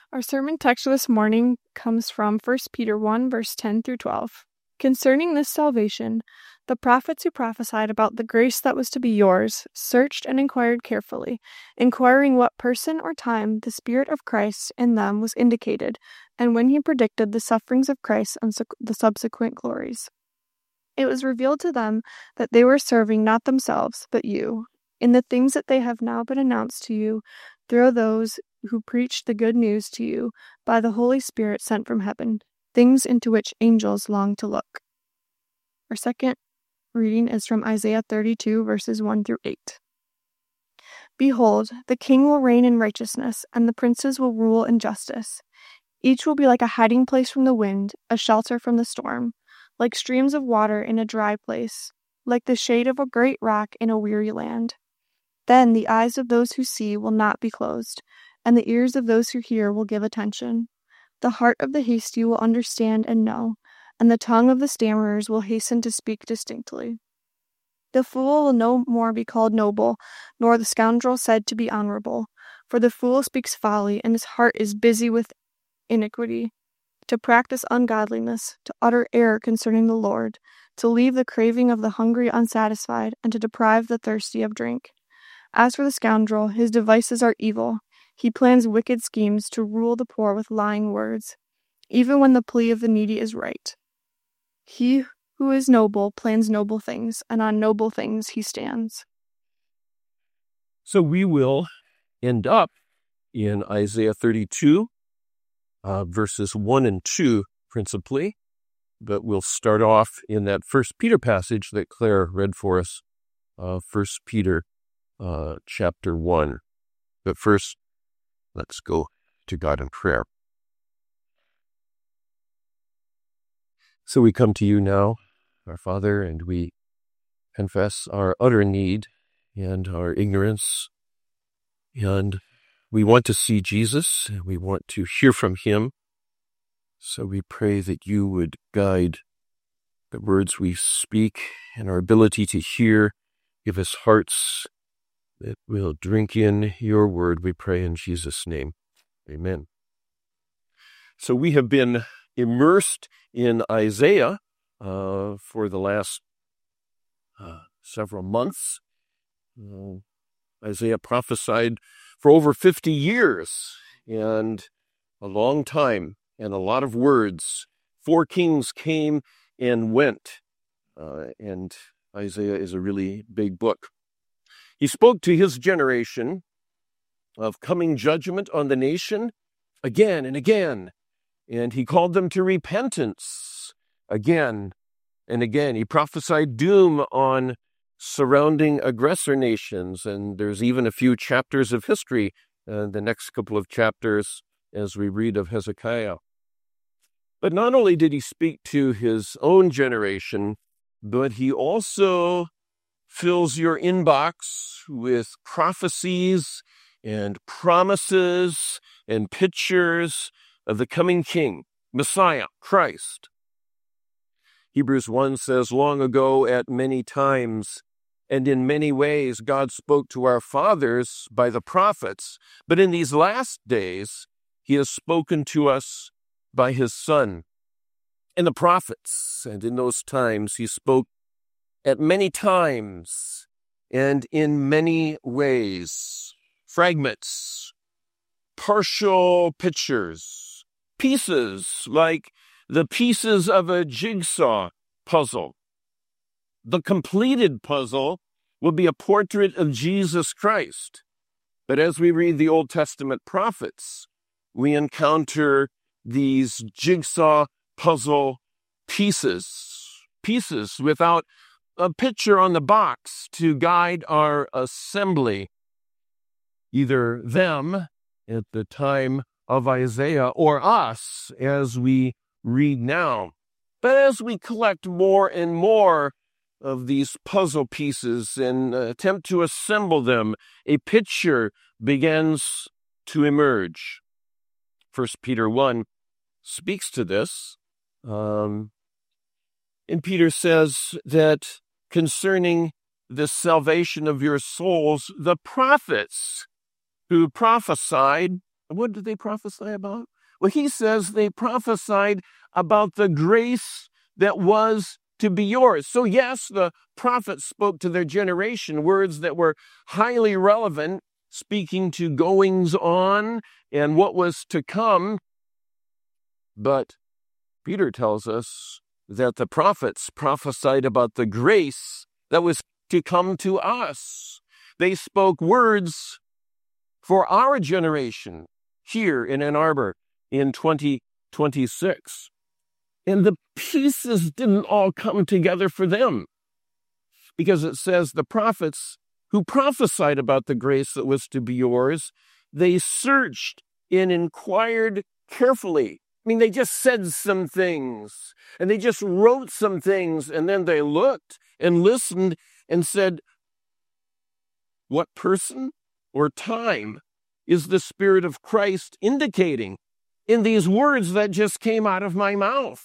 Our sermon text this morning comes from 1 Peter 1, verse 10 through 12. Concerning this salvation, the prophets who prophesied about the grace that was to be yours searched and inquired carefully, inquiring what person or time the Spirit of Christ in them was indicated, and when he predicted the sufferings of Christ and the subsequent glories. It was revealed to them that they were serving not themselves, but you, in the things that they have now been announced to you through those who preached the good news to you by the Holy Spirit sent from heaven, things into which angels long to look. Our second reading is from Isaiah 32, verses 1 through 8. Behold, the king will reign in righteousness, and the princes will rule in justice. Each will be like a hiding place from the wind, a shelter from the storm, like streams of water in a dry place, like the shade of a great rock in a weary land. Then the eyes of those who see will not be closed, and the ears of those who hear will give attention. The heart of the hasty will understand and know, and the tongue of the stammerers will hasten to speak distinctly. The fool will no more be called noble, nor the scoundrel said to be honorable, for the fool speaks folly, and his heart is busy with iniquity. To practice ungodliness, to utter error concerning the Lord, to leave the craving of the hungry unsatisfied, and to deprive the thirsty of drink. As for the scoundrel, his devices are evil. He plans wicked schemes to rule the poor with lying words, even when the plea of the needy is right. He who is noble plans noble things, and on noble things he stands. So we will end up in Isaiah 32, verses 1 and 2 principally, but we'll start off in that 1 Peter passage that Claire read for us, 1 Peter chapter 1. But first, let's go to God in prayer. So we come to you now, our Father, and we confess our utter need and our ignorance, and we want to see Jesus, and we want to hear from him. So we pray that you would guide the words we speak and our ability to hear. Give us hearts that will drink in your word, we pray in Jesus' name. Amen. So we have been immersed in Isaiah for the last several months. Isaiah prophesied for over 50 years, and a long time, and a lot of words. 4 kings came and went, and Isaiah is a really big book. He spoke to his generation of coming judgment on the nation again and again, and he called them to repentance again and again. He prophesied doom on surrounding aggressor nations, and there's even a few chapters of history, the next couple of chapters as we read of Hezekiah. But not only did he speak to his own generation, but he also fills your inbox with prophecies and promises and pictures of the coming King, Messiah, Christ. Hebrews 1 says, long ago at many times and in many ways God spoke to our fathers by the prophets, but in these last days he has spoken to us by his Son and the prophets. And in those times he spoke at many times and in many ways. Fragments, partial pictures, pieces like the pieces of a jigsaw puzzle. The completed puzzle will be a portrait of Jesus Christ. But as we read the Old Testament prophets, we encounter these jigsaw puzzle pieces without a picture on the box to guide our assembly, either them at the time of Isaiah or us as we read now. But as we collect more and more of these puzzle pieces and attempt to assemble them, a picture begins to emerge. 1 Peter 1 speaks to this. And Peter says that concerning the salvation of your souls, the prophets who prophesied What did they prophesy about? Well, he says they prophesied about the grace that was to be yours. So yes, the prophets spoke to their generation words that were highly relevant, speaking to goings on and what was to come. But Peter tells us that the prophets prophesied about the grace that was to come to us. They spoke words for our generation here in Ann Arbor in 2026. And the pieces didn't all come together for them, because it says the prophets who prophesied about the grace that was to be yours, they searched and inquired carefully. I mean, they just said some things, and they just wrote some things, and then they looked and listened and said, what person or time is the Spirit of Christ indicating in these words that just came out of my mouth?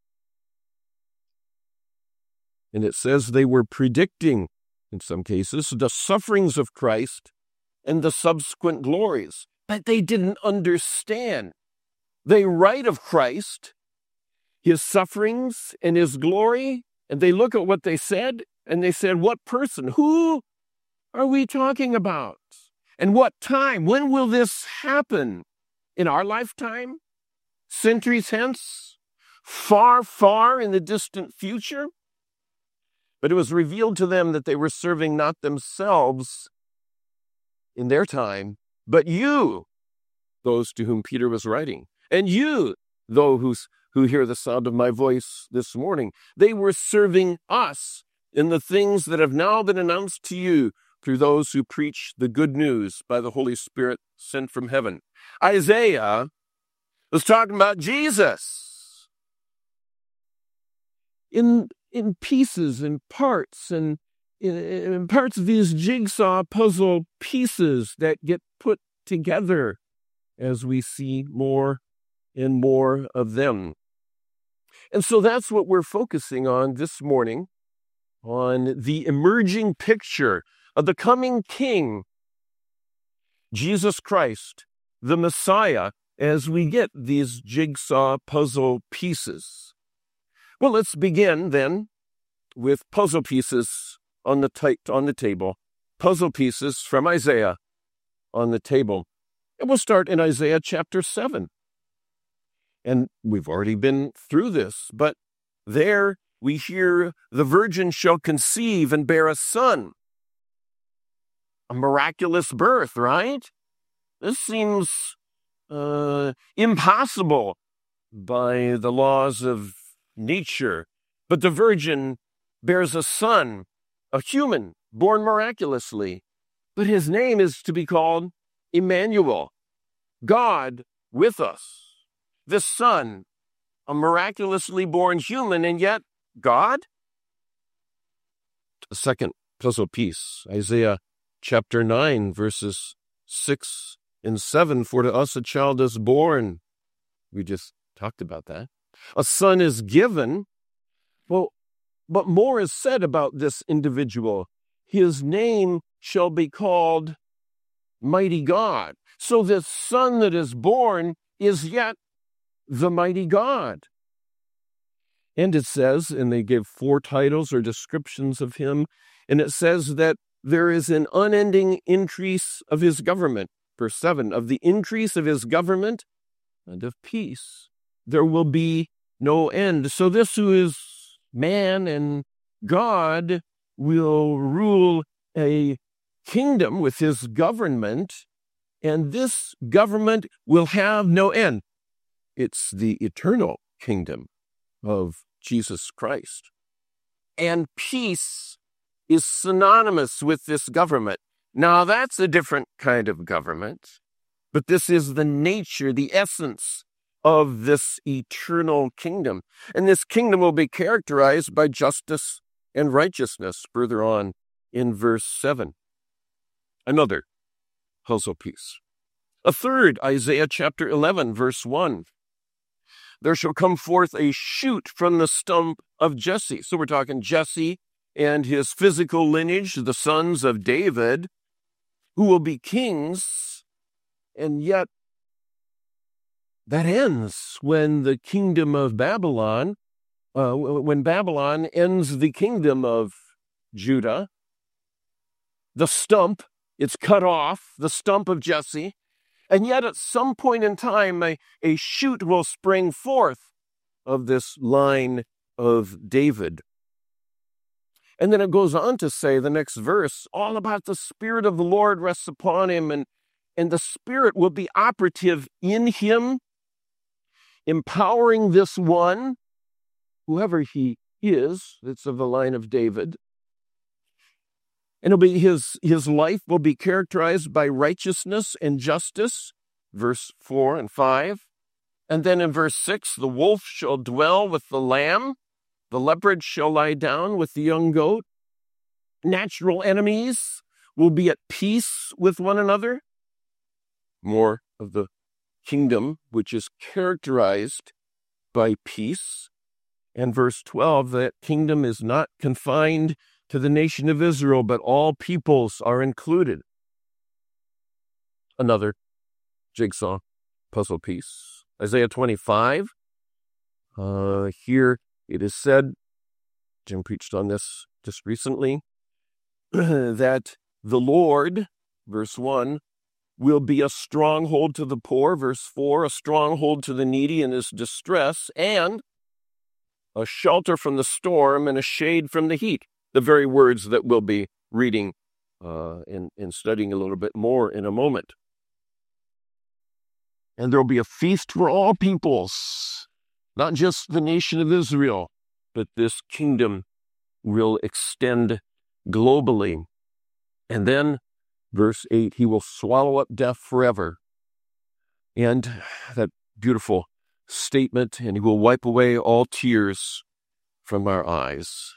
And it says they were predicting, in some cases, the sufferings of Christ and the subsequent glories, but they didn't understand. They write of Christ, his sufferings and his glory, and they look at what they said, and they said, what person? Who are we talking about? And what time? When will this happen? In our lifetime? Centuries hence? Far, far in the distant future? But it was revealed to them that they were serving not themselves in their time, but you, those to whom Peter was writing. And you, those who hear the sound of my voice this morning, they were serving us in the things that have now been announced to you through those who preach the good news by the Holy Spirit sent from heaven. Isaiah was talking about Jesus in pieces and parts, and in parts of these jigsaw puzzle pieces that get put together as we see more and more of them. And so that's what we're focusing on this morning, on the emerging picture of the coming King, Jesus Christ, the Messiah, as we get these jigsaw puzzle pieces. Well, let's begin then with puzzle pieces on the table, puzzle pieces from Isaiah on the table. And we'll start in Isaiah chapter 7. And we've already been through this, but there we hear the virgin shall conceive and bear a son. A miraculous birth, right? This seems impossible by the laws of nature. But the virgin bears a son, a human, born miraculously. But his name is to be called Emmanuel, God with us. The son, a miraculously born human, and yet God? A second puzzle piece, Isaiah chapter 9, verses 6 and 7. For to us a child is born. We just talked about that. A son is given. Well, but more is said about this individual. His name shall be called Mighty God. So this son that is born is yet the mighty God. And it says, and they give 4 titles or descriptions of him, and it says that there is an unending increase of his government. Verse 7, of the increase of his government and of peace, there will be no end. So this who is man and God will rule a kingdom with his government, and this government will have no end. It's the eternal kingdom of Jesus Christ. And peace is synonymous with this government. Now, that's a different kind of government, but this is the nature, the essence of this eternal kingdom. And this kingdom will be characterized by justice and righteousness, further on in verse 7. Another puzzle piece. A third, Isaiah chapter 11, verse 1. There shall come forth a shoot from the stump of Jesse. So we're talking Jesse and his physical lineage, the sons of David, who will be kings, and yet that ends when the kingdom of Babylon, when Babylon ends the kingdom of Judah. The stump, it's cut off, the stump of Jesse, and yet at some point in time, a shoot will spring forth of this line of David. And then it goes on to say, the next verse, all about the Spirit of the Lord rests upon him, and the Spirit will be operative in him, empowering this one, whoever he is, that's of the line of David. And it'll be his life will be characterized by righteousness and justice, verse 4 and 5. And then in verse 6, the wolf shall dwell with the lamb, the leopard shall lie down with the young goat. Natural enemies will be at peace with one another. More of the kingdom, which is characterized by peace. And verse 12, that kingdom is not confined to the nation of Israel, but all peoples are included. Another jigsaw puzzle piece. Isaiah 25. Here it is said, Jim preached on this just recently, that the Lord, verse 1, will be a stronghold to the poor, verse 4, a stronghold to the needy in his distress, and a shelter from the storm and a shade from the heat. The very words that we'll be reading and studying a little bit more in a moment. And there will be a feast for all peoples, not just the nation of Israel, but this kingdom will extend globally. And then, verse 8, he will swallow up death forever. And that beautiful statement, and he will wipe away all tears from our eyes.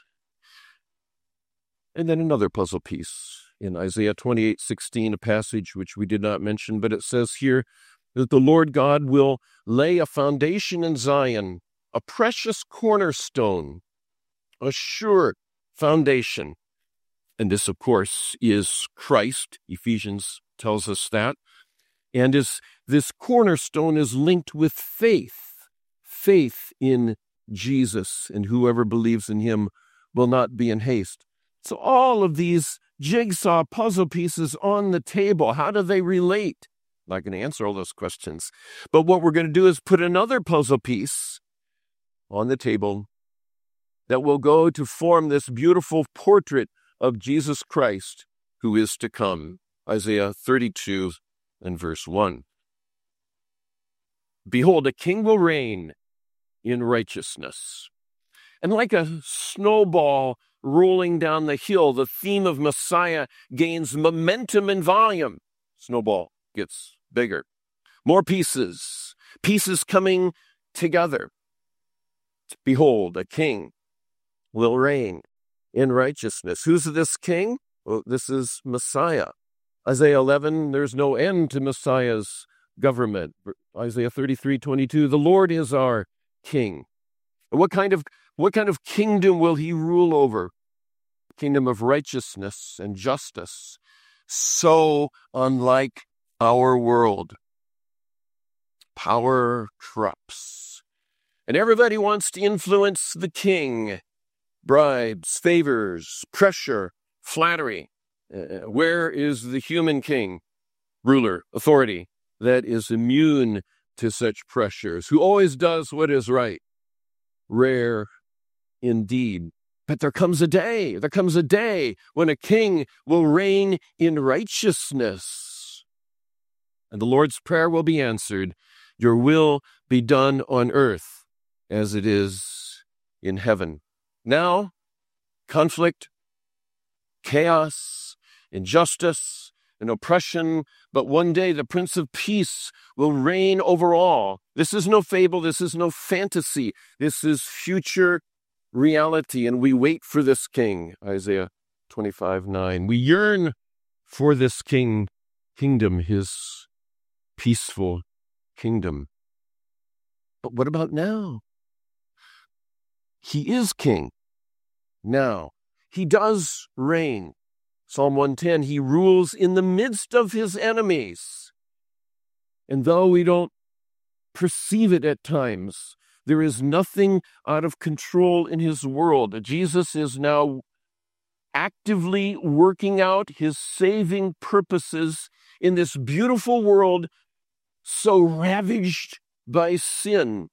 And then another puzzle piece in Isaiah 28:16, a passage which we did not mention, but it says here that the Lord God will lay a foundation in Zion, a precious cornerstone, a sure foundation. And this, of course, is Christ. Ephesians tells us that. And this cornerstone is linked with faith in Jesus, and whoever believes in him will not be in haste. So all of these jigsaw puzzle pieces on the table, how do they relate? I'm not going to answer all those questions. But what we're going to do is put another puzzle piece on the table that will go to form this beautiful portrait of Jesus Christ who is to come. Isaiah 32 and verse 1. Behold, a king will reign in righteousness. And like a snowball rolling down the hill, the theme of Messiah gains momentum and volume. Snowball gets bigger. More pieces coming together. Behold, a king will reign in righteousness. Who's this king? Well, this is Messiah. Isaiah 11, there's no end to Messiah's government. Isaiah 33:22, the Lord is our king. What kind of kingdom will he rule over? Kingdom of righteousness and justice. So unlike our world. Power corrupts. And everybody wants to influence the king. Bribes, favors, pressure, flattery. Where is the human king, ruler, authority that is immune to such pressures, who always does what is right? Rare indeed. But there comes a day when a king will reign in righteousness. And the Lord's prayer will be answered. Your will be done on earth as it is in heaven. Now, conflict, chaos, injustice, and oppression, but one day the Prince of Peace will reign over all. This is no fable, this is no fantasy, this is future reality, and we wait for this king, Isaiah 25:9. We yearn for this kingdom, his peaceful kingdom. But what about now? He is king. Now, he does reign. Psalm 110, he rules in the midst of his enemies. And though we don't perceive it at times. There is nothing out of control in his world. Jesus is now actively working out his saving purposes in this beautiful world so ravaged by sin.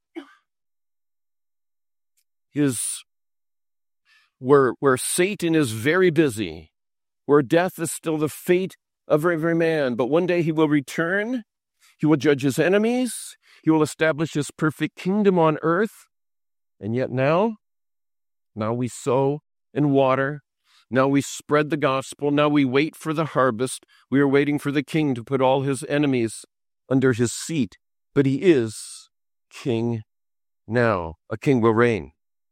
Where Satan is very busy, where death is still the fate of every man. But one day he will return. He will judge his enemies. He will establish his perfect kingdom on earth. And yet now we sow and water. Now we spread the gospel. Now we wait for the harvest. We are waiting for the king to put all his enemies under his seat. But he is king now. A king will reign.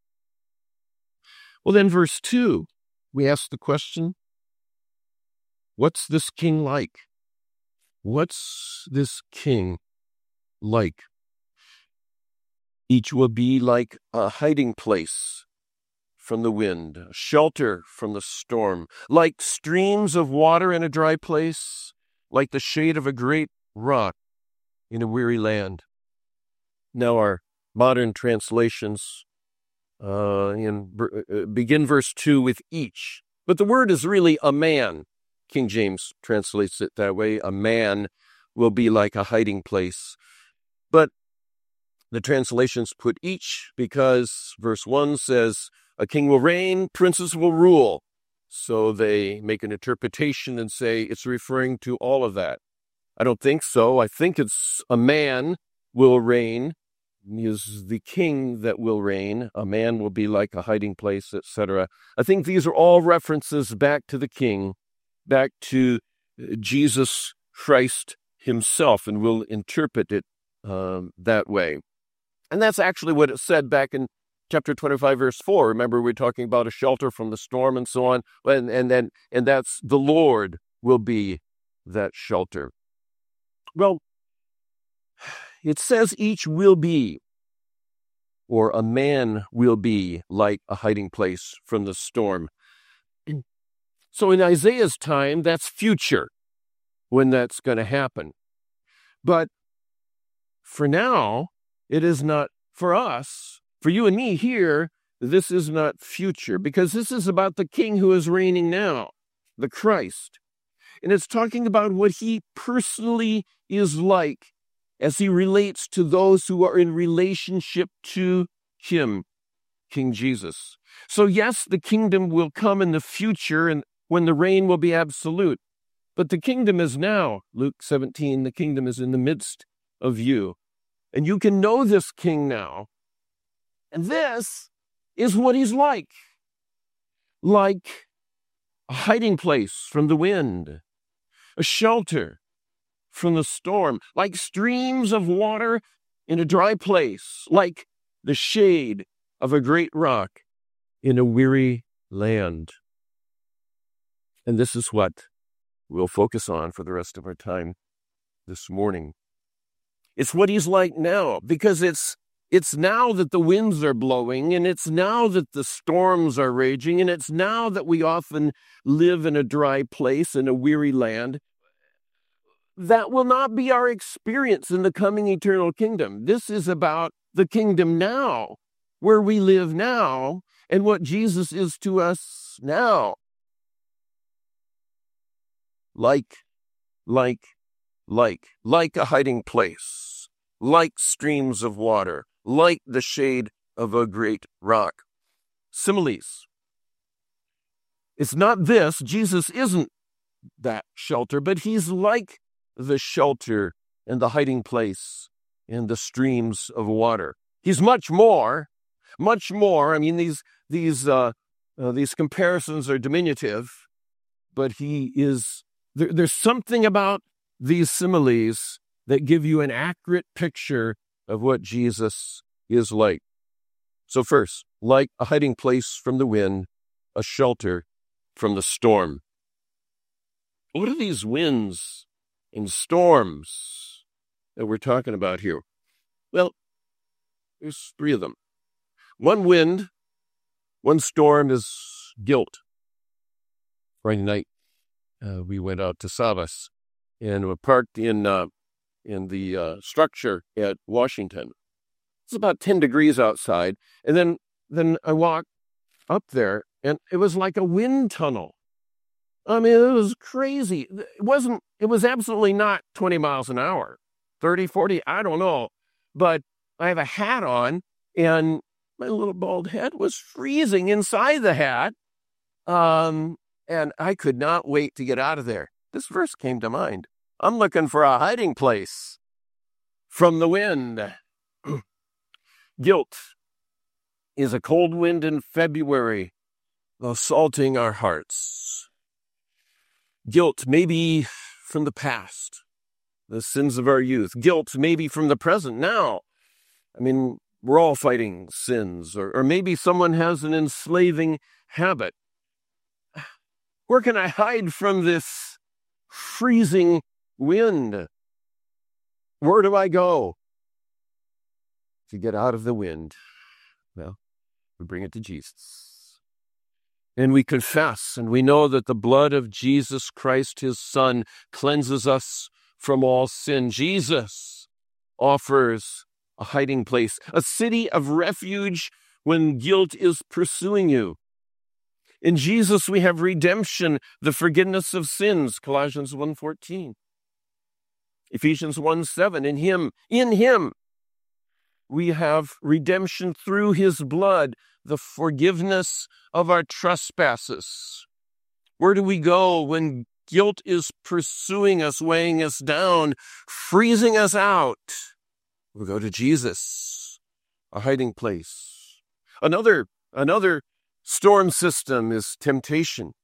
Well, then verse 2, we ask the question, what's this king like? What's this king like? Each will be like a hiding place from the wind, a shelter from the storm, like streams of water in a dry place, like the shade of a great rock in a weary land. Now our modern translations begin verse 2 with each. But the word is really a man. King James translates it that way. A man will be like a hiding place. But the translations put each because verse 1 says, a king will reign, princes will rule. So they make an interpretation and say it's referring to all of that. I don't think so. I think it's a man will reign. He is the king that will reign. A man will be like a hiding place, etc. I think these are all references back to the king, back to Jesus Christ himself, and we'll interpret it that way. And that's actually what it said back in chapter 25, verse 4. Remember, we're talking about a shelter from the storm and so on, and that's the Lord will be that shelter. Well, it says each will be, or a man will be like a hiding place from the storm. So in Isaiah's time, that's future, when that's going to happen. But for now, it is not for us, for you and me here, this is not future, because this is about the king who is reigning now, the Christ. And it's talking about what he personally is like as he relates to those who are in relationship to him, King Jesus. So yes, the kingdom will come in the future and when the reign will be absolute. But the kingdom is now, Luke 17, the kingdom is in the midst of you. And you can know this king now. And this is what he's like a hiding place from the wind, a shelter from the storm, like streams of water in a dry place, like the shade of a great rock in a weary land. And this is what we'll focus on for the rest of our time this morning. It's what he's like now, because it's now that the winds are blowing, and it's now that the storms are raging, and it's now that we often live in a dry place, in a weary land. That will not be our experience in the coming eternal kingdom. This is about the kingdom now, where we live now, and what Jesus is to us now. Like a hiding place, like streams of water, like the shade of a great rock. Similes. It's not this. Jesus isn't that shelter, but he's like the shelter and the hiding place and the streams of water. He's much more. I mean, these comparisons are diminutive, but he is. There's something about these similes that give you an accurate picture of what Jesus is like. So first, like a hiding place from the wind, a shelter from the storm. What are these winds and storms that we're talking about here? Well, there's three of them. One wind, one storm is guilt. Friday night, we went out to Savas and we parked in in the structure at Washington. It's about 10 degrees outside. And then I walked up there, and it was like a wind tunnel. I mean, it was crazy. It was absolutely not 20 miles an hour, 30, 40, I don't know. But I have a hat on, and my little bald head was freezing inside the hat. And I could not wait to get out of there. This verse came to mind. I'm looking for a hiding place from the wind. Guilt is a cold wind in February, assaulting our hearts. Guilt may be from the past, the sins of our youth. Guilt may be from the present now. I mean, we're all fighting sins, or maybe someone has an enslaving habit. Where can I hide from this freezing wind? Where do I go to get out of the wind? Well, we bring it to Jesus. And we confess, and we know that the blood of Jesus Christ, his Son, cleanses us from all sin. Jesus offers a hiding place, a city of refuge when guilt is pursuing you. In Jesus, we have redemption, the forgiveness of sins, Colossians 1:14. Ephesians 1:7, in him, we have redemption through his blood, the forgiveness of our trespasses. Where do we go when guilt is pursuing us, weighing us down, freezing us out? We go to Jesus, a hiding place. Another storm system is temptation.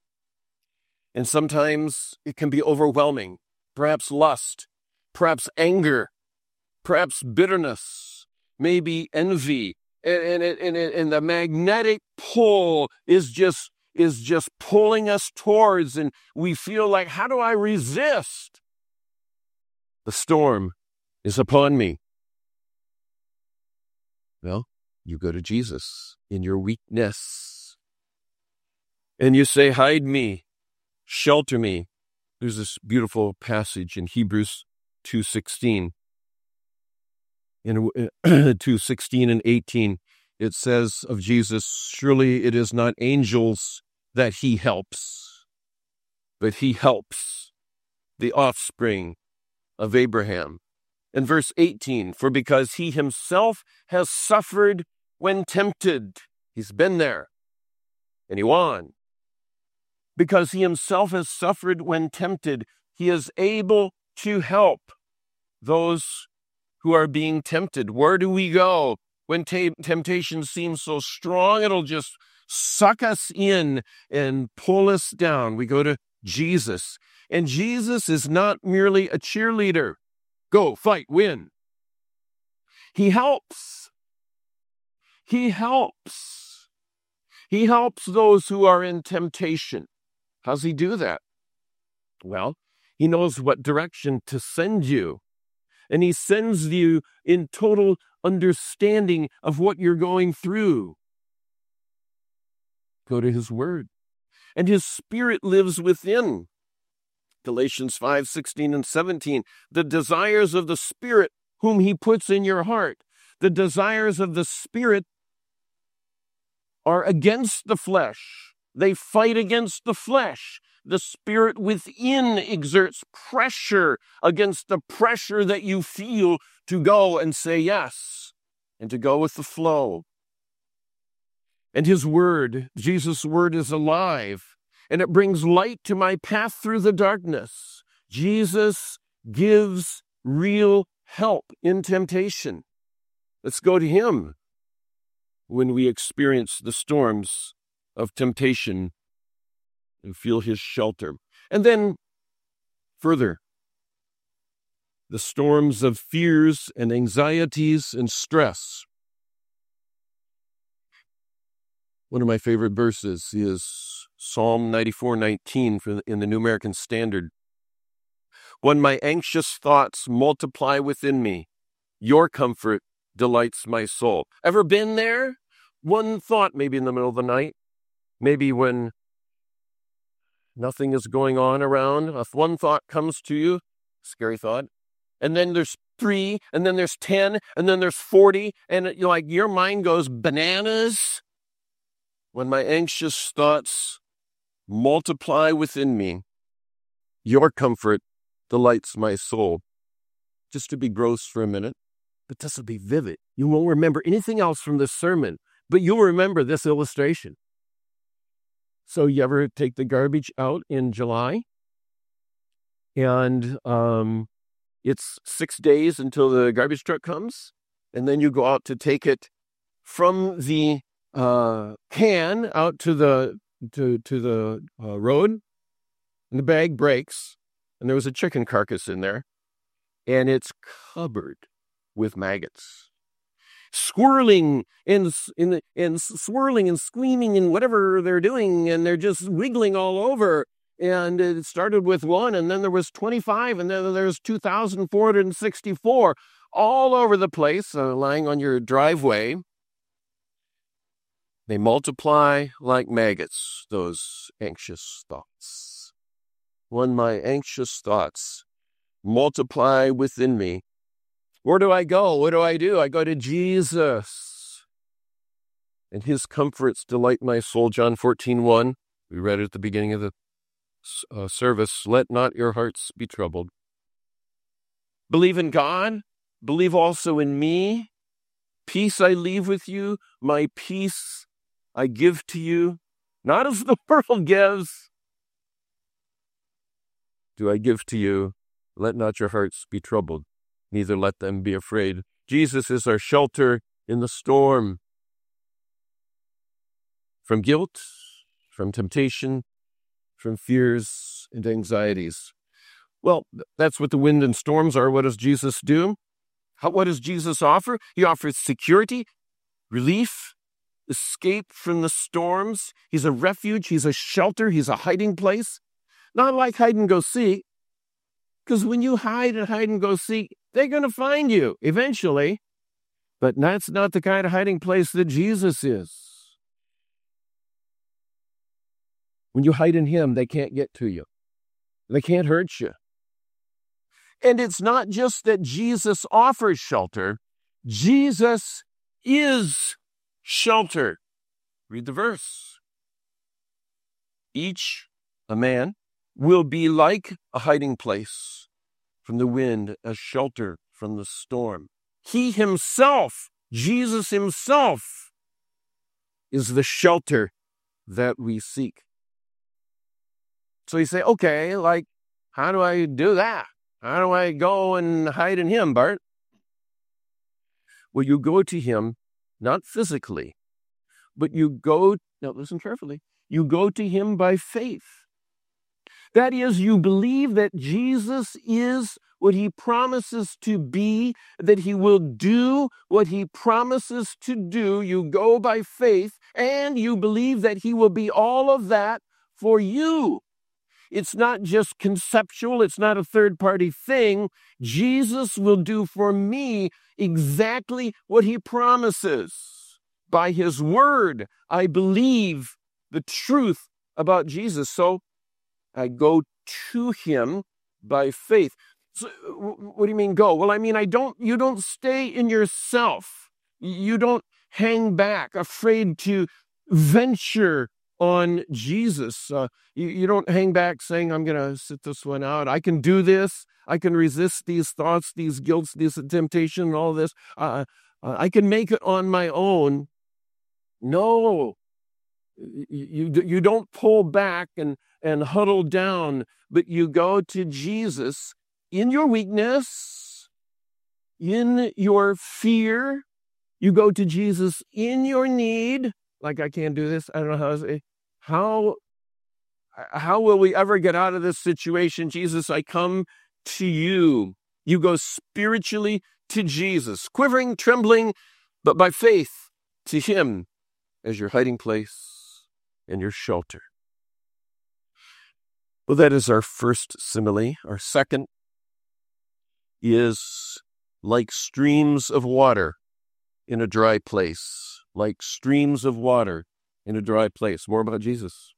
And sometimes it can be overwhelming. Perhaps lust, perhaps anger, perhaps bitterness, maybe envy. And the magnetic pull is just pulling us towards, and we feel like, how do I resist? The storm is upon me. Well, you go to Jesus in your weakness, and you say, hide me, shelter me. There's this beautiful passage in Hebrews 2:16. In 2:16 and 18, it says of Jesus, surely it is not angels that he helps, but he helps the offspring of Abraham. In verse 18, for because he himself has suffered when tempted, he's been there, and he won. Because he himself has suffered when tempted, he is able to help those who are being tempted. Where do we go when temptation seems so strong? It'll just suck us in and pull us down. We go to Jesus. And Jesus is not merely a cheerleader. Go, fight, win. He helps. He helps. He helps those who are in temptation. How's he do that? Well, he knows what direction to send you. And he sends you in total understanding of what you're going through. Go to his word. And his spirit lives within. Galatians 5:16 and 17. The desires of the spirit whom he puts in your heart. The desires of the spirit are against the flesh. They fight against the flesh. The spirit within exerts pressure against the pressure that you feel to go and say yes and to go with the flow. And his word, Jesus' word, is alive, and it brings light to my path through the darkness. Jesus gives real help in temptation. Let's go to him when we experience the storms of temptation and feel his shelter. And then further, the storms of fears and anxieties and stress. One of my favorite verses is Psalm 94:19 in the New American Standard. When my anxious thoughts multiply within me, your comfort delights my soul. Ever been there? One thought, maybe in the middle of the night, maybe when nothing is going on around, if one thought comes to you, scary thought, and then there's 3, and then there's 10, and then there's 40, and your mind goes bananas. When my anxious thoughts multiply within me, your comfort delights my soul. Just to be gross for a minute, but this will be vivid. You won't remember anything else from this sermon, but you'll remember this illustration. So you ever take the garbage out in July? And it's 6 days until the garbage truck comes, and then you go out to take it from the can out to the road, and the bag breaks, and there was a chicken carcass in there, and it's covered with maggots, swirling and swirling and screaming and whatever they're doing, and they're just wiggling all over. And it started with 1, and then there was 25, and then there's 2,464 all over the place, lying on your driveway. They multiply like maggots, those anxious thoughts. When my anxious thoughts multiply within me, where do I go? What do? I go to Jesus. And his comforts delight my soul. John 14:1. We read it at the beginning of the service. Let not your hearts be troubled. Believe in God. Believe also in me. Peace I leave with you. My peace I give to you. Not as the world gives, do I give to you. Let not your hearts be troubled, neither let them be afraid. Jesus is our shelter in the storm. From guilt, from temptation, from fears and anxieties. Well, that's what the wind and storms are. What does Jesus do? What does Jesus offer? He offers security, relief, escape from the storms. He's a refuge. He's a shelter. He's a hiding place. Not like hide and go seek, because when you hide and go seek, they're going to find you eventually. But that's not the kind of hiding place that Jesus is. When you hide in him, they can't get to you. They can't hurt you. And it's not just that Jesus offers shelter. Jesus is shelter. Read the verse. Each, a man, will be like a hiding place from the wind, a shelter from the storm. He himself, Jesus himself, is the shelter that we seek. So you say, okay, how do I do that? How do I go and hide in him, Bart? Well, you go to him, not physically, but now listen carefully, you go to him by faith. That is, you believe that Jesus is what he promises to be, that he will do what he promises to do. You go by faith, and you believe that he will be all of that for you. It's not just conceptual. It's not a third-party thing. Jesus will do for me exactly what he promises. By his word, I believe the truth about Jesus. So I go to him by faith. So, what do you mean go? Well, I mean, you don't stay in yourself. You don't hang back, afraid to venture on Jesus. You don't hang back saying, I'm going to sit this one out. I can do this. I can resist these thoughts, these guilts, this temptation, and all this. I can make it on my own. No. You don't pull back and huddle down, but you go to Jesus in your weakness, in your fear. You go to Jesus in your need. Like, I can't do this. I don't know how to say. How will we ever get out of this situation? Jesus, I come to you. You go spiritually to Jesus, quivering, trembling, but by faith to him as your hiding place and your shelter. Well, that is our first simile. Our second is like streams of water in a dry place. Like streams of water in a dry place. More about Jesus.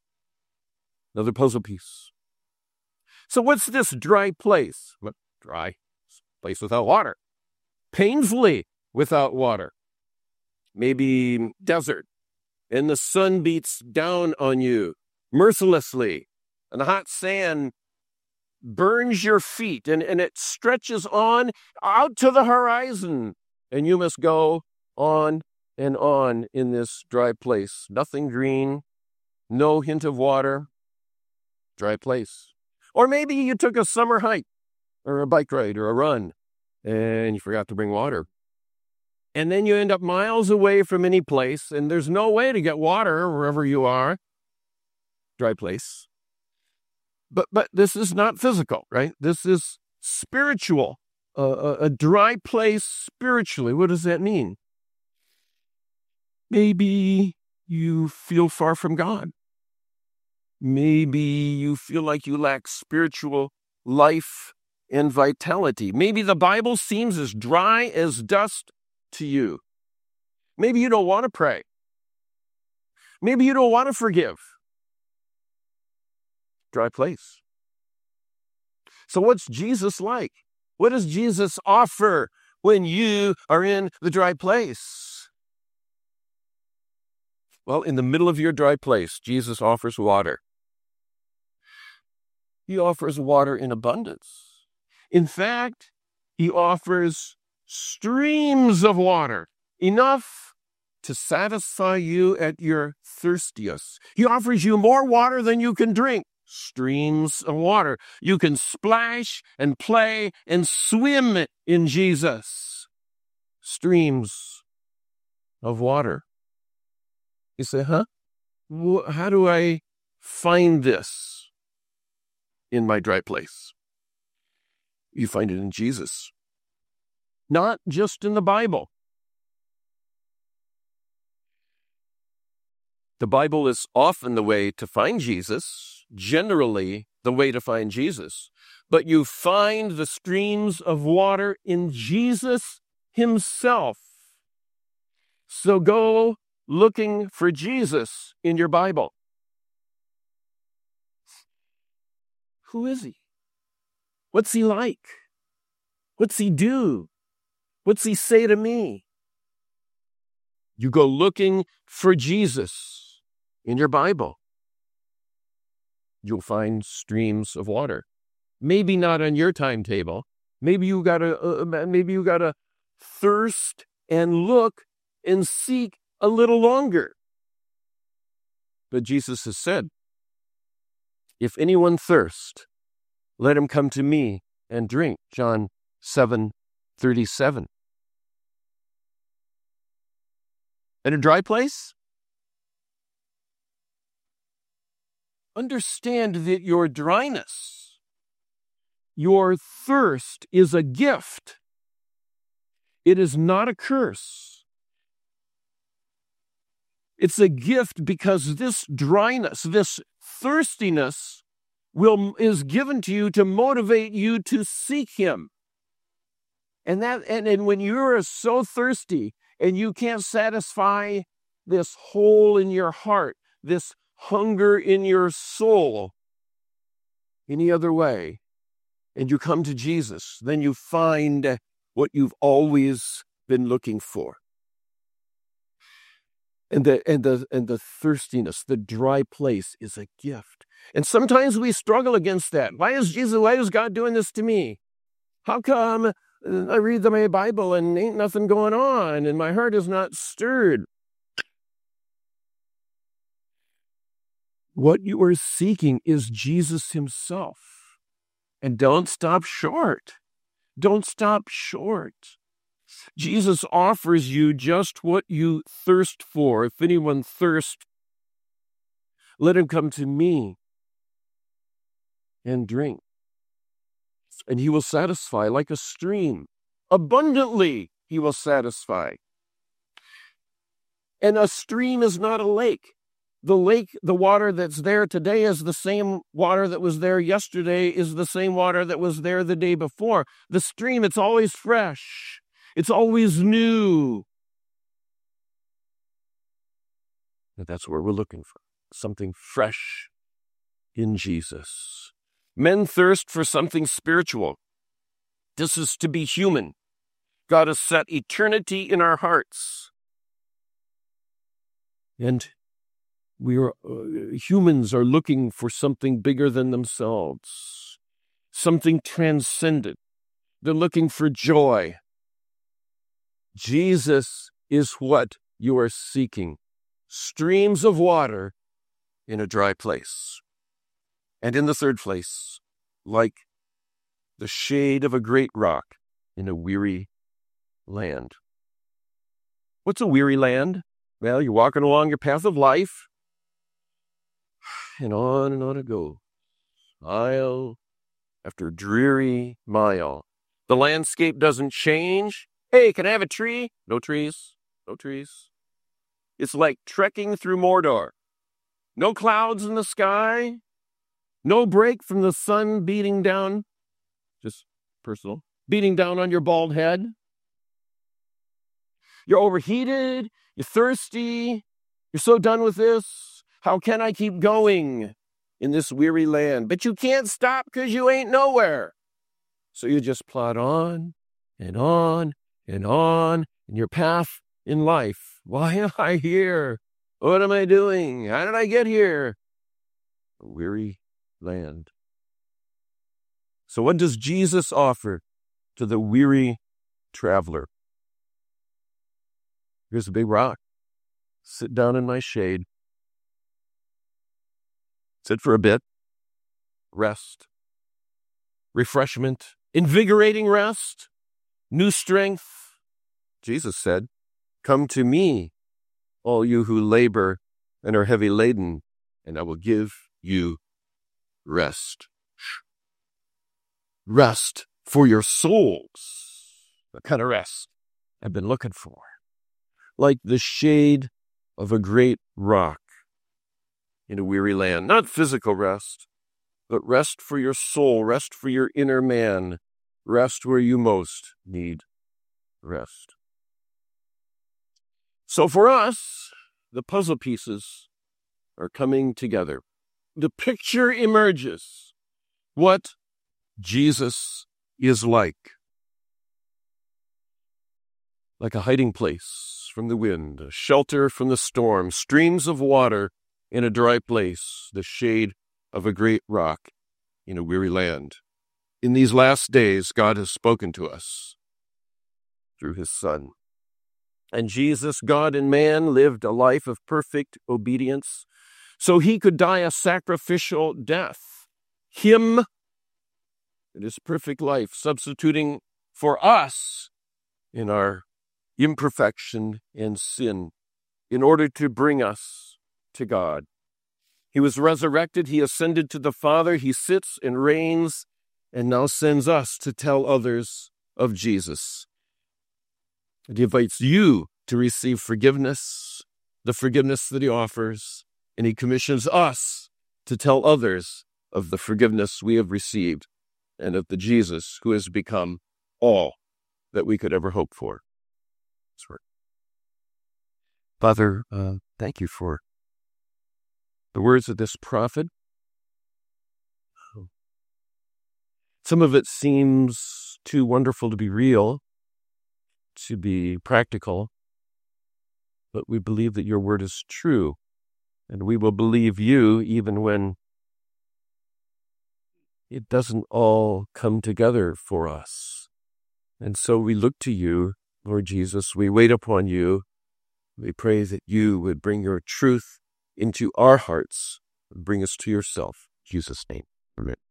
Another puzzle piece. So what's this dry place? What, dry? place without water. Painfully without water. Maybe desert, and the sun beats down on you mercilessly, and the hot sand burns your feet, and it stretches on out to the horizon, and you must go on and on in this dry place. Nothing green, no hint of water, dry place. Or maybe you took a summer hike, or a bike ride, or a run, and you forgot to bring water. And then you end up miles away from any place, and there's no way to get water wherever you are. Dry place. But this is not physical, right? This is spiritual. A dry place spiritually. What does that mean? Maybe you feel far from God. Maybe you feel like you lack spiritual life and vitality. Maybe the Bible seems as dry as dust to you. Maybe you don't want to pray. Maybe you don't want to forgive. Dry place. So what's Jesus like? What does Jesus offer when you are in the dry place? Well, in the middle of your dry place, Jesus offers water. He offers water in abundance. In fact, he offers streams of water, enough to satisfy you at your thirstiest. He offers you more water than you can drink. Streams of water. You can splash and play and swim in Jesus. Streams of water. You say, huh? How do I find this in my dry place? You find it in Jesus. Not just in the Bible. The Bible is often the way to find Jesus, generally the way to find Jesus. But you find the streams of water in Jesus himself. So go looking for Jesus in your Bible. Who is he? What's he like? What's he do? What's he say to me? You go looking for Jesus in your Bible. You'll find streams of water. Maybe not on your timetable. Maybe you gotta thirst and look and seek a little longer. But Jesus has said, if anyone thirst, let him come to me and drink. John 7:37. In a dry place? Understand that your dryness, your thirst is a gift. It is not a curse. It's a gift because this dryness, this thirstiness is given to you to motivate you to seek him. And when you're so thirsty and you can't satisfy this hole in your heart, this hunger in your soul any other way, and you come to Jesus, then you find what you've always been looking for. And the thirstiness, the dry place is a gift. And sometimes we struggle against that. Why is God doing this to me? How come I read my Bible and ain't nothing going on and my heart is not stirred? What you are seeking is Jesus himself. And don't stop short. Don't stop short. Jesus offers you just what you thirst for. If anyone thirsts, let him come to me and drink. And he will satisfy like a stream. Abundantly he will satisfy. And a stream is not a lake. The lake, the water that's there today is the same water that was there yesterday, is the same water that was there the day before. The stream, it's always fresh. It's always new. And that's where we're looking for. Something fresh in Jesus. Men thirst for something spiritual. This is to be human. God has set eternity in our hearts. And humans are looking for something bigger than themselves, something transcendent. They're looking for joy. Jesus is what you are seeking. Streams of water in a dry place. And in the third place, like the shade of a great rock in a weary land. What's a weary land? Well, you're walking along your path of life, and on it goes. Mile after dreary mile. The landscape doesn't change. Hey, can I have a tree? No trees. No trees. It's like trekking through Mordor. No clouds in the sky. No break from the sun beating down. Just personal. Beating down on your bald head. You're overheated. You're thirsty. You're so done with this. How can I keep going in this weary land? But you can't stop because you ain't nowhere. So you just plod on and on and on in your path in life. Why am I here? What am I doing? How did I get here? A weary land. So what does Jesus offer to the weary traveler? Here's a big rock. Sit down in my shade. Sit for a bit. Rest. Refreshment. Invigorating rest. New strength. Jesus said, "Come to me, all you who labor and are heavy laden, and I will give you rest." Rest for your souls. The kind of rest I've been looking for. Like the shade of a great rock in a weary land. Not physical rest, but rest for your soul, rest for your inner man, rest where you most need rest. So for us, the puzzle pieces are coming together. The picture emerges. What Jesus is like a hiding place from the wind, a shelter from the storm, streams of water in a dry place, the shade of a great rock in a weary land. In these last days, God has spoken to us through his Son. And Jesus, God and man, lived a life of perfect obedience so he could die a sacrificial death. Him, in his perfect life, substituting for us in our imperfection and sin in order to bring us to God. He was resurrected. He ascended to the Father. He sits and reigns and now sends us to tell others of Jesus. He invites you to receive forgiveness, the forgiveness that he offers, and he commissions us to tell others of the forgiveness we have received and of the Jesus who has become all that we could ever hope for. Father, thank you for the words of this prophet. Some of it seems too wonderful to be real, to be practical, but we believe that your word is true, and we will believe you even when it doesn't all come together for us. And so we look to you, Lord Jesus. We wait upon you. We pray that you would bring your truth into our hearts and bring us to yourself. In Jesus' name, amen.